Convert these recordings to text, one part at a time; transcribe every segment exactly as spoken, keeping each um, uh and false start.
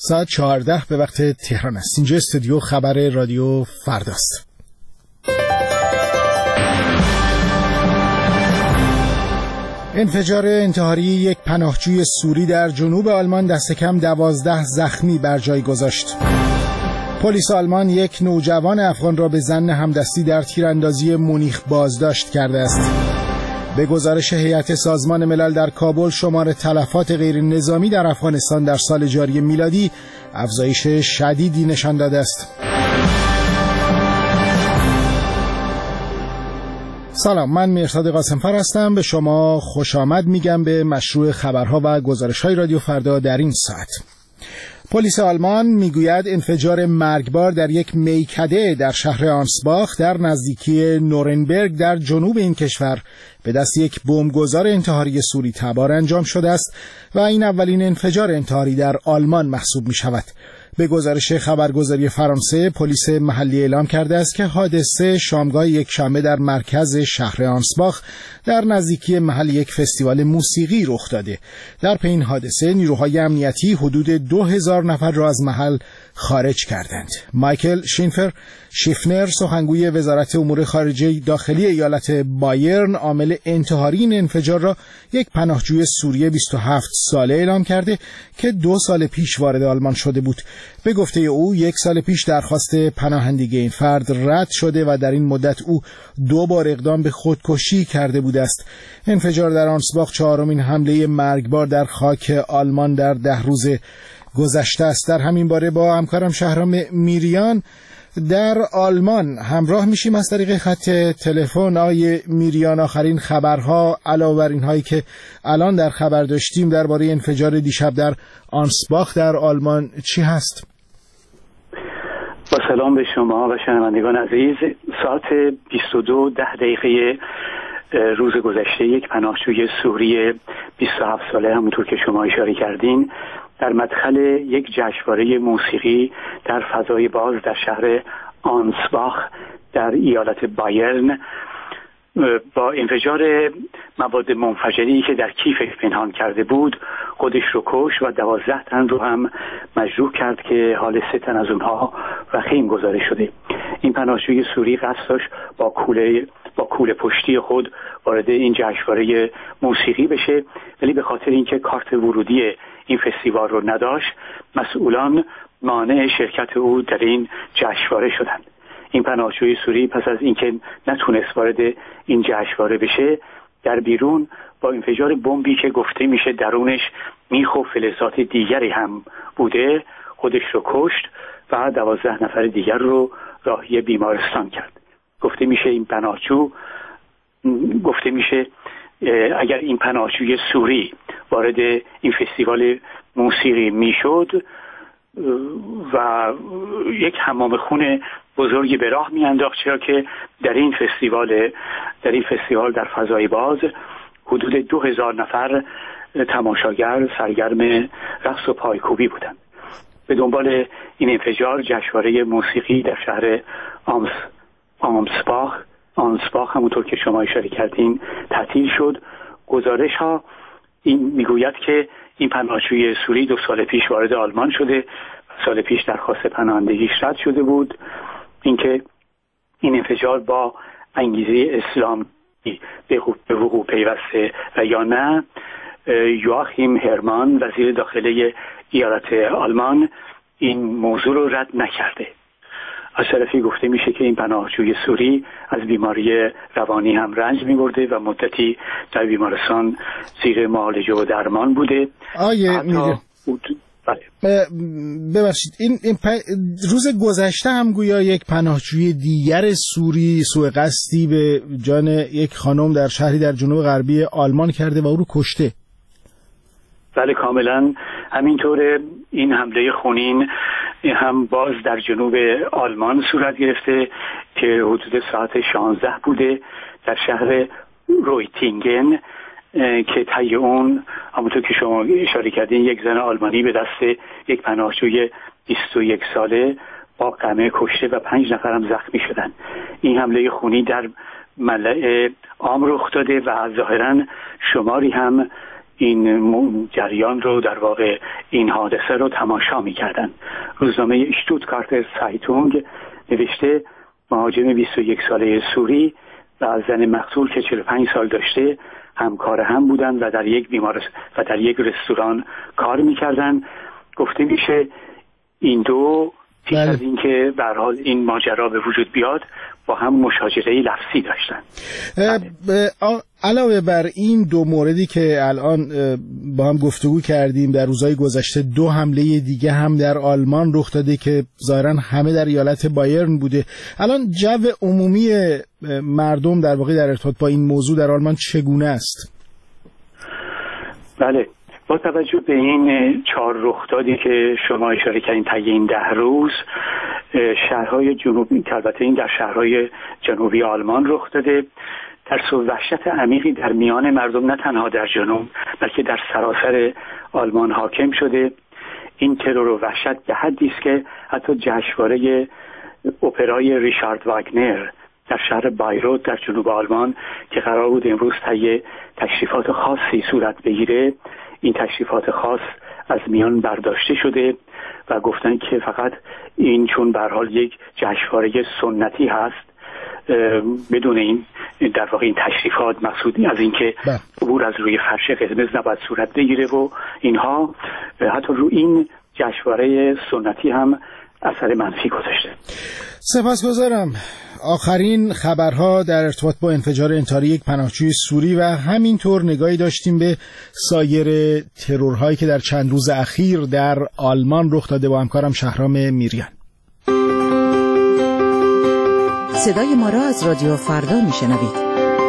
ساعت چهارده به وقت تهران است. اینجا استودیو خبر رادیو فرداست. انفجار انتحاری یک پناهجوی سوری در جنوب آلمان دست کم دوازده زخمی بر جای گذاشت. پلیس آلمان یک نوجوان افغان را به ظن همدستی در تیراندازی مونیخ بازداشت کرده است. به گزارش هیئت سازمان ملل در کابل، شمار تلفات غیر نظامی در افغانستان در سال جاری میلادی افزایش شدیدی نشان داده است. سلام، من مرتضی قاسم‌فر هستم. به شما خوش آمد میگم به مشروع خبرها و گزارش‌های رادیو فردا در این ساعت. پلیس آلمان میگوید انفجار مرگبار در یک میکده در شهر آنسباخ در نزدیکی نورنبرگ در جنوب این کشور به دست یک بمبگذار انتحاری سوری تبار انجام شده است و این اولین انفجار انتحاری در آلمان محسوب می شود. به گزارش خبرگزاری فرانسه، پلیس محلی اعلام کرده است که حادثه شامگاه یک شنبه در مرکز شهر آنسباخ در نزدیکی محل یک فستیوال موسیقی رخ داده. در پی این حادثه نیروهای امنیتی حدود دو هزار نفر را از محل خارج کردند. مایکل شینفر شیفنر، سخنگوی وزارت امور خارجه داخلی ایالت بایرن، عامل انتحاری این انفجار را یک پناهجوی سوری بیست و هفت ساله اعلام کرده که دو سال پیش وارد آلمان شده بود. به گفته او یک سال پیش درخواست پناهندگی این فرد رد شده و در این مدت او دو بار اقدام به خودکشی کرده بوده است. انفجار در آنسباخ چهارمین حمله مرگبار در خاک آلمان در ده روز گذشته است. در همین باره با همکارم شهرام میریان در آلمان همراه میشیم از طریق خط تلفن. آقای میریان، آخرین خبرها علاوه بر اینهایی که الان در خبر داشتیم درباره انفجار دیشب در آنسباخ در آلمان چی هست؟ با سلام به شما و شنوندگان عزیز. ساعت بیست و دو ده دقیقه روز گذشته یک پناهجوی سوری بیست و هفت ساله، همونطور که شما اشاره کردین، در مدخل یک جشنواره موسیقی در فضای باز در شهر آنسباخ در ایالت بایرن با انفجار مواد منفجری که در کیفش پنهان کرده بود خودش رو کشت و دوازده تن رو هم مجروح کرد که حال سه تن از اونها وخیم گزارش شده. این پناهجوی سوری قصد داشت با کوله با کوله پشتی خود وارد این جشنواره موسیقی بشه، ولی به خاطر اینکه کارت ورودی این فستیوال رو نداشت، مسئولان مانع شرکت او در این جشنواره شدند. این پناهجوی سوری پس از اینکه نتونست وارد این جشنواره بشه، در بیرون با انفجار بمبی که گفته میشه درونش میخ و فلزات دیگری هم بوده خودش رو کشت و دوازده نفر دیگر رو راهی بیمارستان کرد. گفته میشه این پناهجو گفته میشه اگر این پناهجوی سوری وارد این فستیوال موسیقی میشد و یک حمام خون بزرگی به راه میانداخت، چرا که در این فستیوال در این فستیوال در فضای باز حدود دو هزار نفر تماشاگر سرگرم رقص و پایکوبی بودند. به دنبال این انفجار جشنواره موسیقی در شهر آمس آمسباخ آنسباخ همونطور که شما اشاره کردین تعطیل شد. گزارش ها این میگوید که این پناهجوی سوری دو سال پیش وارد آلمان شده، سال پیش درخواست پناهندگیش رد شده بود. اینکه این انفجار با انگیزه اسلام به وقوع پیوسته و یا نه، یواخیم هرمان وزیر داخلی ایالت آلمان این موضوع رو رد نکرده. از طرفی گفته میشه که این پناهجوی سوری از بیماری روانی هم رنج می‌برده و مدتی در بیمارستان زیر معالجه و درمان بوده. آیه میگه ببخشید این, این پ... روز گذشته هم گویا یک پناهجوی دیگر سوری سوء قصدی به جان یک خانم در شهری در جنوب غربی آلمان کرده و او رو کشته. بله کاملا همینطوره. این حمله خونین هم باز در جنوب آلمان صورت گرفته که حدود ساعت شانزده بوده در شهر رویتینگن که طی اون همونطور که شما اشاره کردین یک زن آلمانی به دست یک پناهجوی بیست و یک ساله با قمع کشته و پنج نفر هم زخمی شدن. این حمله خونی در ملأ عام رخ داده و ظاهرا شماری هم این جریان رو، در واقع این حادثه رو تماشا می‌کردند. روزنامه اشتوتگارت سایتونگ نوشته مهاجم بیست و یک ساله سوری و زن مقتول که چهل و پنج سال داشته همکار هم بودند و در یک بیمارستان و در یک رستوران کار می‌کردند. گفته میشه این دو پیش بله. از اینکه به هر حال این ماجرا به وجود بیاد با هم مشاجره لفظی داشتن. علاوه بر این دو موردی که الان با هم گفتگو کردیم، در روزهای گذشته دو حمله دیگه هم در آلمان رخ داده که ظاهرا همه در ایالت بایرن بوده. الان جو عمومی مردم در واقع در ارتباط با این موضوع در آلمان چگونه است؟ بله، با توجه به این چهار رخدادی که شما اشاره کردین طی این ده روز، شهرهای جنوبی، البته این در شهرهای جنوبی آلمان رخ داده، ترس و وحشت عمیقی در میان مردم نه تنها در جنوب بلکه در سراسر آلمان حاکم شده. این ترور و وحشت به حدی است که حتی جشنواره اپرای ریشارد واگنر در شهر بایروت در جنوب آلمان که قرار بود امروز طی تشریفات خاصی صورت بگیره، این تشریفات خاص از میان برداشته شده و گفتن که فقط این چون به هر حال یک جشنواره سنتی هست، بدون این در واقع این تشریفات مقصودی از اینکه عبور از روی فرش قرمز نباید صورت بگیره و اینها، حتی رو این جشنواره سنتی هم اثر منفی گذاشته. سپاسگزارم. آخرین خبرها در ارتباط با انفجار انتحاری یک پناهجوی سوری و همینطور نگاهی داشتیم به سایر ترورهایی که در چند روز اخیر در آلمان رخ داده با همکارم شهرام میریان. صدای ما را از رادیو فردا میشنوید.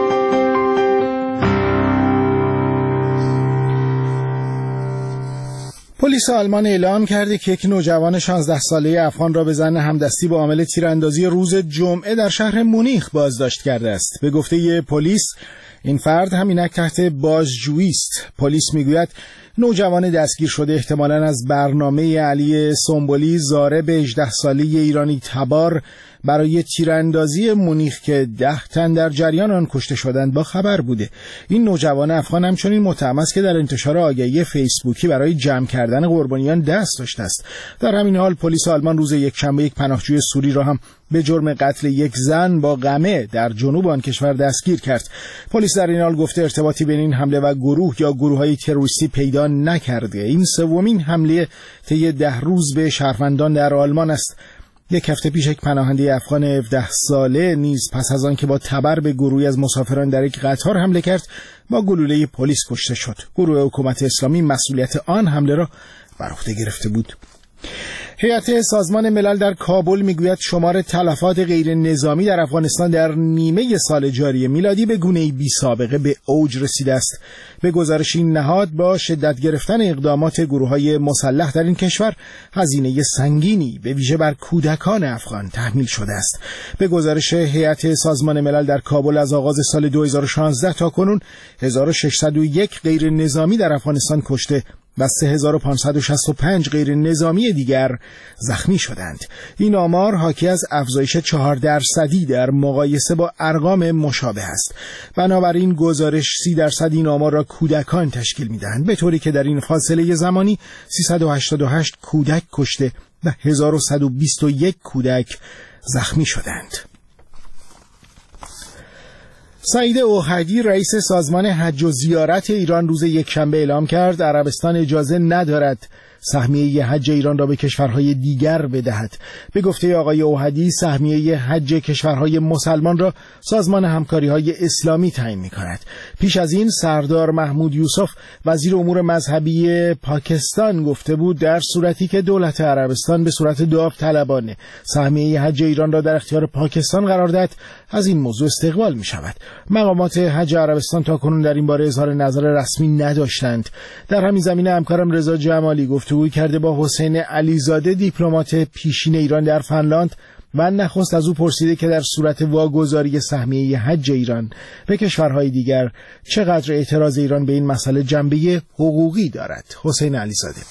پلیس آلمان اعلام کرده که یک نوجوان شانزده ساله افغان را به ظن همدستی با عامل تیراندازی روز جمعه در شهر مونیخ بازداشت کرده است. به گفته پلیس این فرد همینک تحت بازجویی است. پلیس میگوید نوجوان دستگیر شده احتمالاً از برنامه علی سنبولی زارب هجده ساله ایرانی تبار برای تیراندازی مونیخ که ده تن در جریان آن کشته شدند با خبر بوده. این نوجوان افغان همچنین متهم است که در انتشار آگهی فیسبوکی برای جمع کردن قربانیان دست داشته است. در همین حال پلیس آلمان روز یکشنبه یک پناهجوی سوری را هم به جرم قتل یک زن با قمع در جنوب آن کشور دستگیر کرد. پلیس در این حال گفته ارتباطی بین این حمله و گروه یا گروه‌های تروریستی پیدا نکرده. این سومین حمله طی ده روز به شهروندان در آلمان است. یک هفته پیش یک پناهنده افغان هفده ساله نیز پس از آن که با تبر به گروهی از مسافران در یک قطار حمله کرد با گلوله پلیس کشته شد. گروه حکومت اسلامی مسئولیت آن حمله را بر عهده گرفته بود. هیئت سازمان ملل در کابل میگوید شمار تلفات غیر نظامی در افغانستان در نیمه سال جاری میلادی به گونه‌ای بی سابقه به اوج رسیده است. به گزارش این نهاد با شدت گرفتن اقدامات گروه‌های مسلح در این کشور هزینه سنگینی به ویژه بر کودکان افغان تحمیل شده است. به گزارش هیئت سازمان ملل در کابل از آغاز سال دو هزار و شانزده تا کنون هزار و ششصد و یک غیر نظامی در افغانستان کشته و سه هزار و پانصد و شصت و پنج غیر نظامی دیگر زخمی شدند. این آمار حاکی از افزایش چهار درصدی در مقایسه با ارقام مشابه است. بنابراین گزارش سی درصد این آمار را کودکان تشکیل می‌دهند، به طوری که در این فاصله زمانی سیصد و هشتاد و هشت کودک کشته و هزار و صد و بیست و یک کودک زخمی شدند. سعید اوحدی رئیس سازمان حج و زیارت ایران روز یکشنبه اعلام کرد عربستان اجازه ندارد سهمیه حج ایران را به کشورهای دیگر بدهد. به گفته آقای اوحدی سهمیه حج کشورهای مسلمان را سازمان همکاری‌های اسلامی تعیین می‌کند. پیش از این سردار محمود یوسف وزیر امور مذهبی پاکستان گفته بود در صورتی که دولت عربستان به صورت داوطلبانه سهمیه حج ایران را در اختیار پاکستان قرار دهد از این موضوع استقبال می‌شود. مقامات حج عربستان تاکنون در این باره اظهار نظر رسمی نداشتند. در همین زمینه همکارم رضا جمالی گفته گفتگو کرده با حسین علیزاده دیپلمات پیشین ایران در فنلاند و نخست از او پرسیده که در صورت واگذاری سهمیه حج ایران به کشورهای دیگر چقدر اعتراض ایران به این مسئله جنبه حقوقی دارد. حسین علیزاده: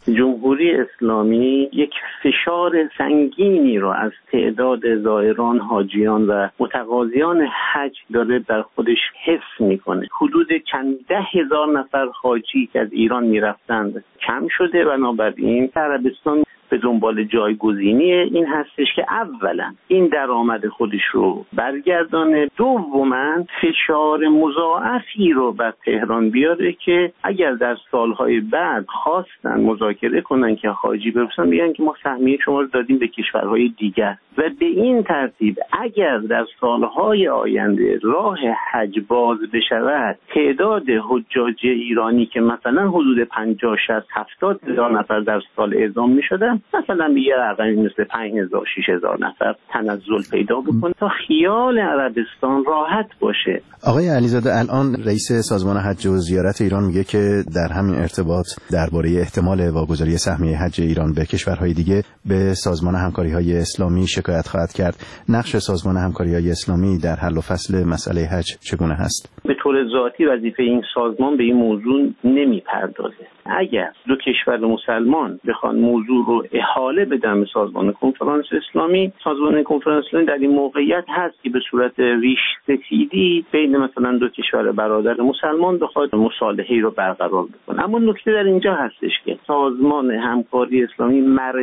جمهوری اسلامی یک فشار سنگینی را از تعداد زائران، حاجیان و متقاضیان حج داره در خودش حس میکنه. حدود چند ده هزار نفر حاجی که از ایران میرفتند کم شده، بنابراین عربستان به دنبال جایگزینی این هستش که اولا این درآمد خودش رو برگردانه، دوما فشار مضاعفی رو بر تهران بیاره که اگر در سالهای بعد خواستن مذاکره کنن که حاجی برسن، میگن که ما سهمیه شما رو دادیم به کشورهای دیگر و به این ترتیب اگر در سالهای آینده راه حج باز بشود، تعداد حجاج ایرانی که مثلا حدود پنجاه شصت هفتاد هزار نفر در سال اعزام میشدن، مثلا به یه رقمی مثل پنج هزار شش هزار نفر تنزل پیدا بکنه تا خیال عربستان راحت باشه. آقای علیزاده، الان رئیس سازمان حج و زیارت ایران میگه که در همین ارتباط درباره احتمال واگذاری سهمیه حج ایران به کشورهای دیگه به سازمان همکاری‌های اسلامی شکایت خواهد کرد. نقش سازمان همکاری‌های اسلامی در حل و فصل مسئله حج چگونه هست؟ به طور ذاتی وظیفه این سازمان به این موضوع نمیپردازه. اگر دو کشور مسلمان بخوان موضوع رو احاله بدن به سازمان کنفرانس اسلامی، سازمان کنفرانس اسلامی در این موقعیت هست که به صورت ریش سفیدی بین مثلا دو کشور برادر مسلمان بخواد مصالحه‌ای رو برقرار بکنه. اما نکته در اینجا هستش که سازمان همکاری اسلامی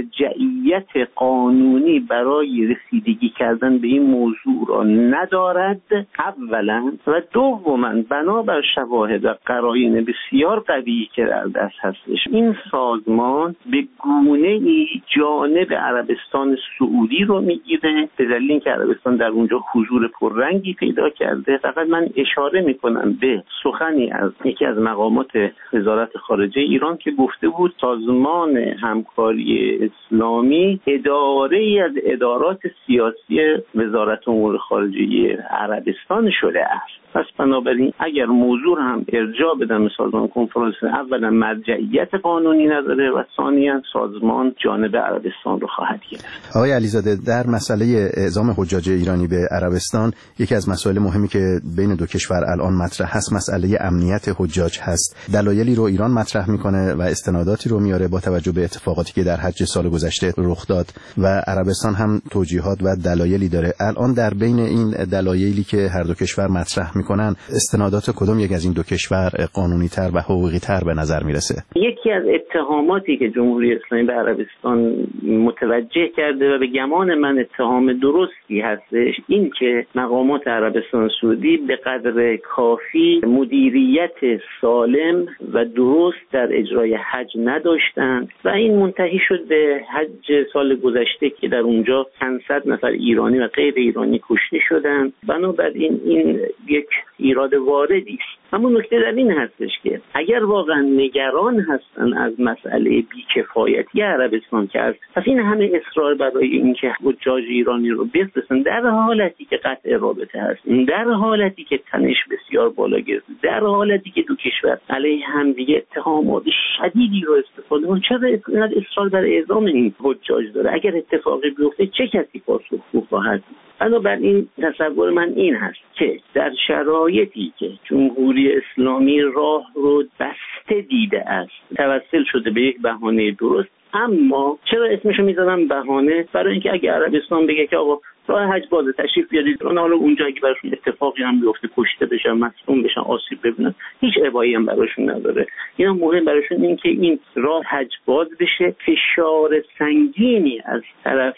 مرجعیت قانونی برای رسیدگی کردن به این موضوع را ندارد اولا، و دوما بنابر شواهد و قرائن بسیار قوی که در دست هستش، این سازمان به گونه‌ای جانب عربستان سعودی رو میگیره به دلیل اینکه عربستان در اونجا حضور پررنگی پیدا کرده. فقط من اشاره میکنم به سخنی از یکی از مقامات وزارت خارجه ایران که گفته بود سازمان همکاری اسلامی اداره‌ای از ادارات سیاسی وزارت امور خارجه عربستان شده است. پس بنابراین اگر موضوع هم ارجاع بدن به سازمان کنفرانس، اولا مرجعیت قانونی نداره و ثانیاً سازمان جانب عربستان رو خواهد گرفت. آقای علیزاده، در مسئله اعزام حجاج ایرانی به عربستان یکی از مسائل مهمی که بین دو کشور الان مطرح هست مسئله امنیت حجاج هست. دلایلی رو ایران مطرح میکنه و استناداتی رو میاره با توجه به اتفاقاتی که در حج سال گذشته رخ داد و عربستان هم توجیهات و دلایلی داره. الان در بین این دلایلی که هر دو کشور مطرح میکنن، استنادات کدوم یک از این دو کشور قانونی تر و حقوقی تر به نظر میرسه؟ یکی از اتهاماتی که جمهوری اسلامی به عربستان متوجه کرده و به گمان من اتهام درستی هستش، این که مقامات عربستان سعودی به قدر کافی مدیریت سالم و درست در اجرای حج نداشتند و این منتهی شد به حج سال گذشته که در اونجا چند صد نفر ایرانی و غیر ایرانی کشته شدند. بنابراین این یک ایراد واردی است. اما نکته در این هستش که اگر واقعا نگران هستن از مسئله بی‌کفایتی عربستان که است، پس این همه اصرار برای اینکه حجاج ایرانی رو بفرستن در حالتی که قطع رابطه هست، در حالتی که تنش بسیار بالا گرفته، در حالتی که دو کشور علیه هم دیگه اتهامات شدیدی رو استفاده کنن، چرا اینقدر اصرار بر اعزام این حجاج داره؟ اگر اتفاقی بیفته چه کسی پاسخگو خواهد؟ بنابراین تصور من این هست که در شرایطی که جمهوری اسلامی راه رو بسته دیده است، توسل شده به یک بهانه درست، اما چرا اسمشو میذارم بهانه؟ برای اینکه اگه عربستان بگه که آقا راه حج باز، تشریف بیارید، اون حالا اونجا اگه براشون اتفاقی هم بیفته، کشته بشن، مصدوم بشن، آسیب ببینن، هیچ ابایی هم براشون نداره. اینا مهم براشون این که این راه حج باز بشه. فشار سنگینی از طرف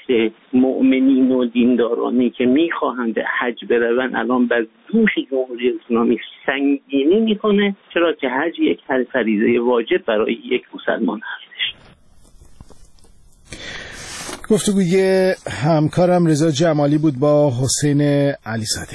مؤمنین و دیندارانی که میخواهند حج بروند الان بر دوش جمهوری اسلامی سنگینی میکنه، چرا که حج یک فریضه واجب برای یک مسلمان هستش. گفتگوی همکارم رضا جمالی بود با حسین علیزاده.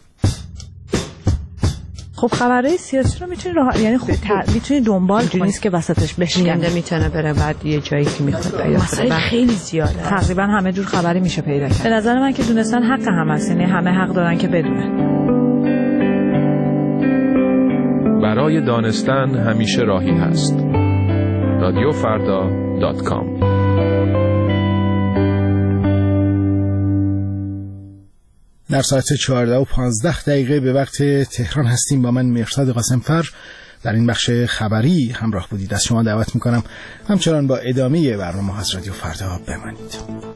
خب خبرهای سیاسی رو میتونی راه، یعنی خوب میتونی دنبال کنی، نیست که وسطش بشکنه، میتونه بره بعد یه جایی که میخواد پیدا مسائل خیلی زیاده، تقریبا همه جور خبری میشه پیدا کرد. به نظر من که دونستن حق هم هست، یعنی همه حق دارن که بدونن. برای دانستن همیشه راهی هست. رادیو فردا دات کام. در ساعت چهارده و پانزده دقیقه به وقت تهران هستیم. با من مرشد قاسمفر در این بخش خبری همراه بودید. از شما دعوت میکنم همچنان با ادامه برنامه از رادیو فردا بمانید.